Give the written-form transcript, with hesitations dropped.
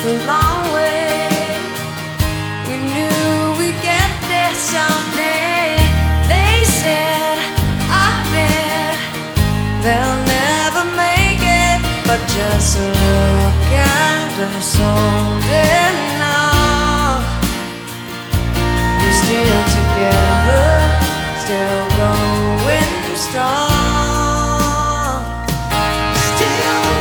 a long way. We knew we'd get there someday. They said, I bet they'll never make it, but just look at us holding on. We still